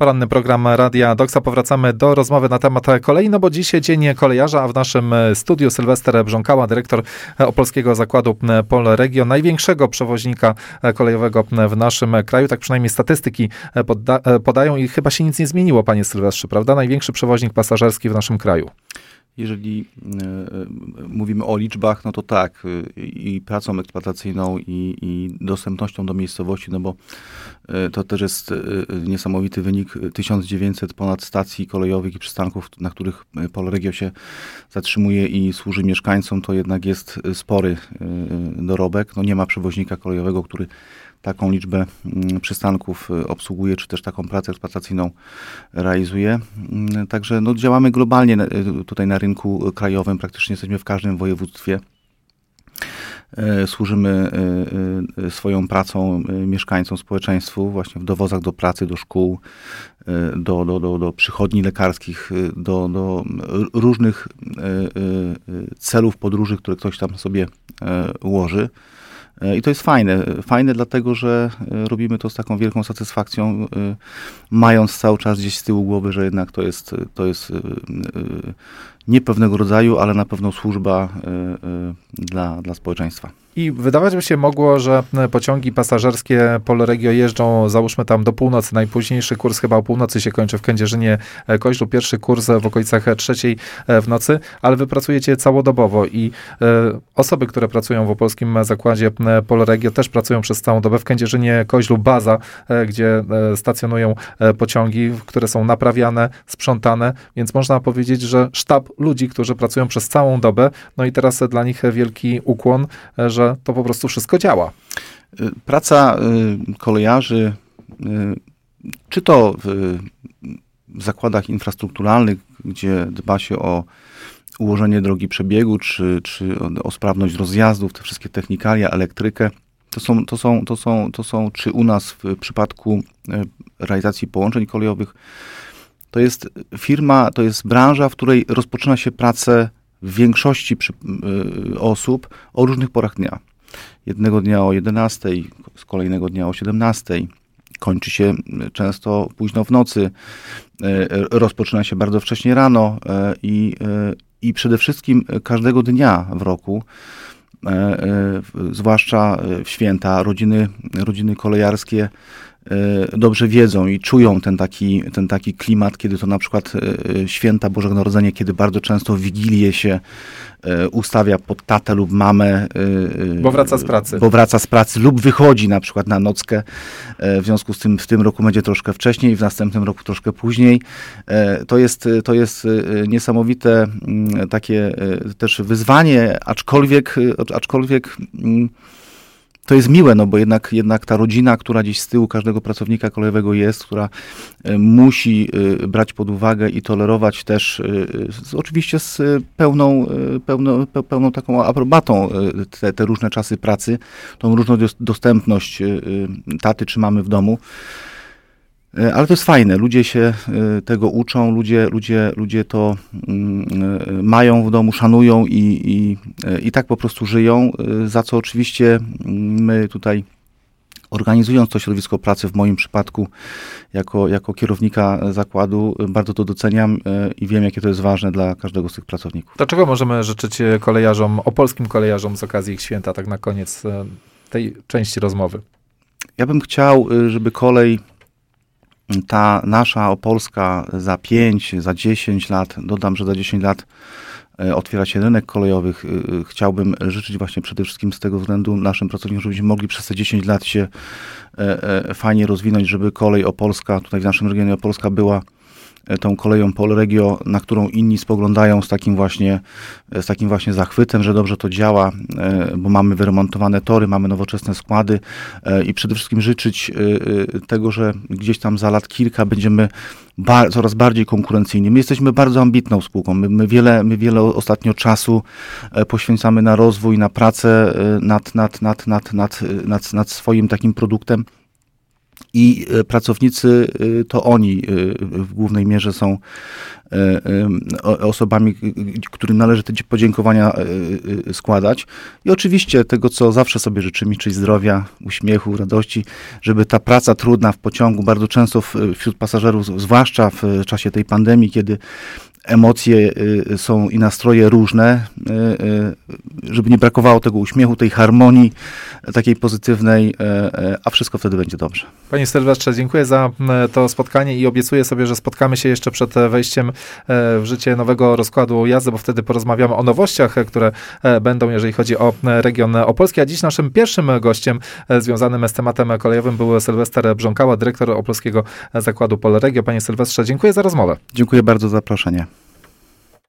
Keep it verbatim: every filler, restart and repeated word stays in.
Poranny program Radia Doksa. Powracamy do rozmowy na temat kolei, no bo dzisiaj Dzień Kolejarza, a w naszym studiu Sylwester Brząkała, dyrektor Opolskiego Zakładu Polregio, największego przewoźnika kolejowego w naszym kraju. Tak przynajmniej statystyki poda- podają i chyba się nic nie zmieniło, panie Sylwestrze, prawda? Największy przewoźnik pasażerski w naszym kraju. Jeżeli y, mówimy o liczbach, no to tak, y, i pracą eksploatacyjną, i, i dostępnością do miejscowości, no bo y, to też jest y, niesamowity wynik. tysiąc dziewięćset ponad stacji kolejowych i przystanków, na których Polregio się zatrzymuje i służy mieszkańcom, to jednak jest spory y, dorobek. No nie ma przewoźnika kolejowego, który taką liczbę przystanków obsługuje, czy też taką pracę eksploatacyjną realizuje. Także no, działamy globalnie tutaj na rynku krajowym, praktycznie jesteśmy w każdym województwie. Służymy swoją pracą mieszkańcom, społeczeństwu, właśnie w dowozach do pracy, do szkół, do, do, do, do przychodni lekarskich, do, do różnych celów podróży, które ktoś tam sobie ułoży. I to jest fajne. Fajne dlatego, że robimy to z taką wielką satysfakcją, mając cały czas gdzieś z tyłu głowy, że jednak to jest, to jest nie pewnego rodzaju, ale na pewno służba dla, dla społeczeństwa. I wydawać by się mogło, że pociągi pasażerskie Polregio jeżdżą, załóżmy tam do północy. Najpóźniejszy kurs chyba o północy się kończy w Kędzierzynie-Koźlu. Pierwszy kurs w okolicach trzeciej w nocy, ale wy pracujecie całodobowo i e, osoby, które pracują w Opolskim Zakładzie Polregio też pracują przez całą dobę. W Kędzierzynie-Koźlu baza, e, gdzie e, stacjonują e, pociągi, które są naprawiane, sprzątane, więc można powiedzieć, że sztab ludzi, którzy pracują przez całą dobę, no i teraz dla nich wielki ukłon, e, że to po prostu wszystko działa. Praca y, kolejarzy, y, czy to w, w zakładach infrastrukturalnych, gdzie dba się o ułożenie drogi przebiegu, czy, czy o, o sprawność rozjazdów, te wszystkie technikalia, elektrykę, to są, to są, to są, to są, czy u nas w przypadku y, realizacji połączeń kolejowych, to jest firma, to jest branża, w której rozpoczyna się pracę w większości przy, y, osób o różnych porach dnia. Jednego dnia o jedenastej, z kolejnego dnia o siedemnastej. Kończy się często późno w nocy. Y, rozpoczyna się bardzo wcześnie rano y, i, y, i przede wszystkim każdego dnia w roku, y, y, zwłaszcza w święta, rodziny, rodziny kolejarskie dobrze wiedzą i czują ten taki, ten taki klimat, kiedy to na przykład święta Bożego Narodzenia, kiedy bardzo często w Wigilię się ustawia pod tatę lub mamę. Bo wraca z pracy. Bo wraca z pracy lub wychodzi na przykład na nockę. W związku z tym w tym roku będzie troszkę wcześniej, w następnym roku troszkę później. To jest, to jest niesamowite takie też wyzwanie, aczkolwiek, aczkolwiek to jest miłe, no bo jednak, jednak ta rodzina, która gdzieś z tyłu każdego pracownika kolejowego jest, która y, musi y, brać pod uwagę i tolerować też, y, z, oczywiście z pełną, y, pełno, pe, pełną taką aprobatą y, te, te różne czasy pracy, tą różną dostępność y, y, taty czy mamy w domu. Ale to jest fajne, ludzie się tego uczą, ludzie, ludzie, ludzie to mają w domu, szanują i, i, i tak po prostu żyją, za co oczywiście my tutaj, organizując to środowisko pracy, w moim przypadku jako, jako kierownika zakładu, bardzo to doceniam i wiem, jakie to jest ważne dla każdego z tych pracowników. To czego możemy życzyć kolejarzom, opolskim kolejarzom z okazji ich święta, tak na koniec tej części rozmowy? Ja bym chciał, żeby kolej ta nasza opolska za pięć, za dziesięć lat, dodam, że za dziesięć lat otwiera się rynek kolejowych. Chciałbym życzyć właśnie przede wszystkim z tego względu naszym pracownikom, żebyśmy mogli przez te dziesięć lat się fajnie rozwinąć, żeby kolej opolska, tutaj w naszym regionie Opolska była tą koleją Polregio, na którą inni spoglądają z takim właśnie, z takim właśnie zachwytem, że dobrze to działa, bo mamy wyremontowane tory, mamy nowoczesne składy i przede wszystkim życzyć tego, że gdzieś tam za lat kilka będziemy bar- coraz bardziej konkurencyjni. My jesteśmy bardzo ambitną spółką. My, my, wiele, my wiele ostatnio czasu poświęcamy na rozwój, na pracę nad, nad, nad, nad, nad, nad, nad swoim takim produktem. I pracownicy to oni w głównej mierze są osobami, którym należy te podziękowania składać. I oczywiście tego, co zawsze sobie życzymy, czyli zdrowia, uśmiechu, radości, żeby ta praca trudna w pociągu, bardzo często wśród pasażerów, zwłaszcza w czasie tej pandemii, kiedy emocje są i nastroje różne, żeby nie brakowało tego uśmiechu, tej harmonii takiej pozytywnej, a wszystko wtedy będzie dobrze. Panie Sylwestrze, dziękuję za to spotkanie i obiecuję sobie, że spotkamy się jeszcze przed wejściem w życie nowego rozkładu jazdy, bo wtedy porozmawiamy o nowościach, które będą, jeżeli chodzi o region opolski. A dziś naszym pierwszym gościem związanym z tematem kolejowym był Sylwester Brząkała, dyrektor Opolskiego Zakładu Polregio. Panie Sylwestrze, dziękuję za rozmowę. Dziękuję bardzo za zaproszenie.